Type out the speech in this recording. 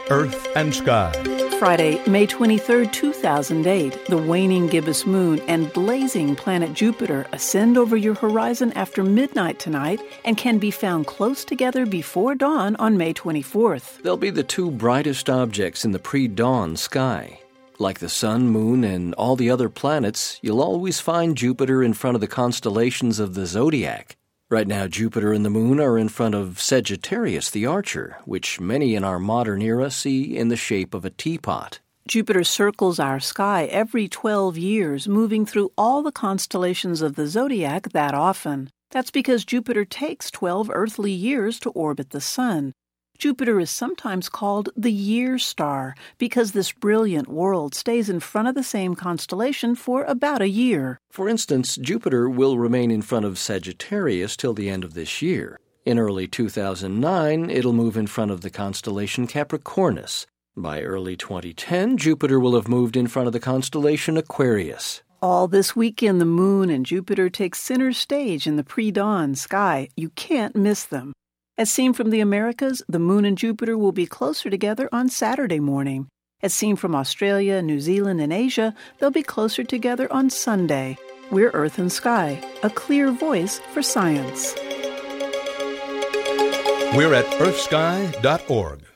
Earth and Sky. Friday, May 23, 2008, the waning gibbous moon and blazing planet Jupiter ascend over your horizon after midnight tonight and can be found close together before dawn on May 24th. They'll be the two brightest objects in the pre-dawn sky. Like the sun, moon, and all the other planets, you'll always find Jupiter in front of the constellations of the zodiac. Right now, Jupiter and the moon are in front of Sagittarius the Archer, which many in our modern era see in the shape of a teapot. Jupiter circles our sky every 12 years, moving through all the constellations of the zodiac that often. That's because Jupiter takes 12 earthly years to orbit the sun. Jupiter is sometimes called the year star because this brilliant world stays in front of the same constellation for about a year. For instance, Jupiter will remain in front of Sagittarius till the end of this year. In early 2009, it'll move in front of the constellation Capricornus. By early 2010, Jupiter will have moved in front of the constellation Aquarius. All this weekend, the moon and Jupiter take center stage in the pre-dawn sky. You can't miss them. As seen from the Americas, the moon and Jupiter will be closer together on Saturday morning. As seen from Australia, New Zealand, and Asia, they'll be closer together on Sunday. We're Earth and Sky, a clear voice for science. We're at earthsky.org.